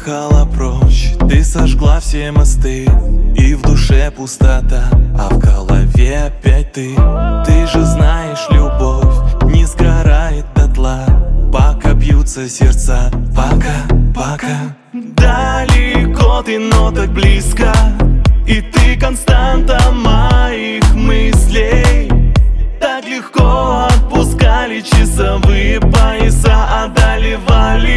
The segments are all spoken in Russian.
уехала прочь, ты сожгла все мосты, и в душе пустота, а в голове опять ты. Ты же знаешь, любовь не сгорает дотла, пока бьются сердца. Пока далеко ты, но так близко, и ты константа моих мыслей. Так легко отпускали часовые пояса, одолевали.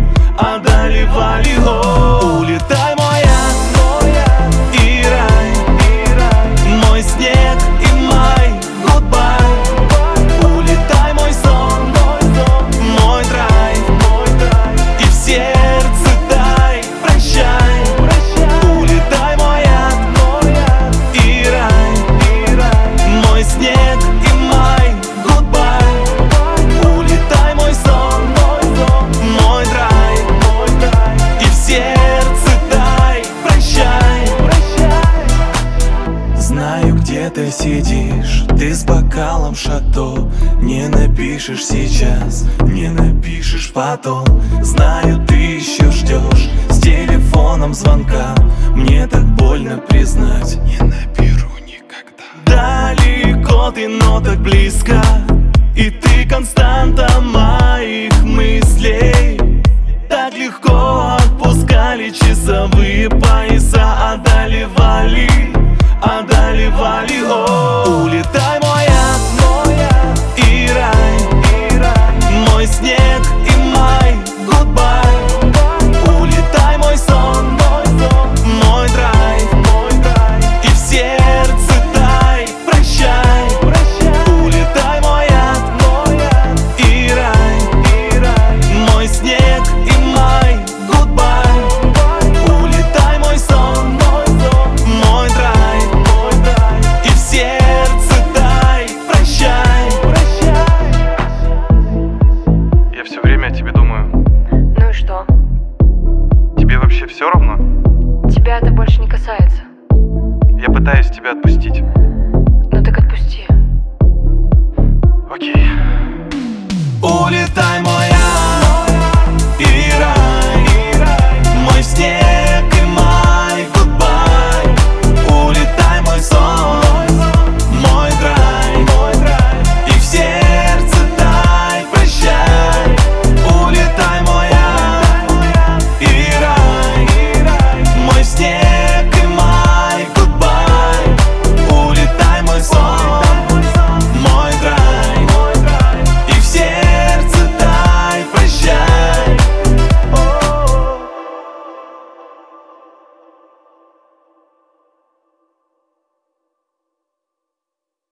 Улетай, мой ад и рай, мой снег и май, goodbye. Улетай, мой сон, мой драйв, и в сердце дай прощай. Улетай, мой ад и рай, мой снег и май, goodbye. Улетай, мой сон, мой драйв, и в сердце дай прощай. Знаю, где ты сидишь, ты с бокалом шато. Не напишешь сейчас, не напишешь потом. Знаю, ты еще ждешь с телефоном звонка. Мне так больно признать, не наберу никогда. Далеко ты, но так близко, и ты константа моих мыслей. Так легко отпускали часовые пояса, одолевали. Улетай, мой ад и рай, мой снег и май, goodbye. Улетай, мой сон, мой драйв, и в сердце дай прощай. Улетай, мой ад и рай, мой снег и май, goodbye. Улетай, мой сон, мой драйв, и в сердце дай прощай. Я все время о тебе думаю. Ну и что? Тебе вообще все равно? Тебя это больше не касается. Я пытаюсь тебя отпустить. Ну так отпусти. Окей. Улетай, мой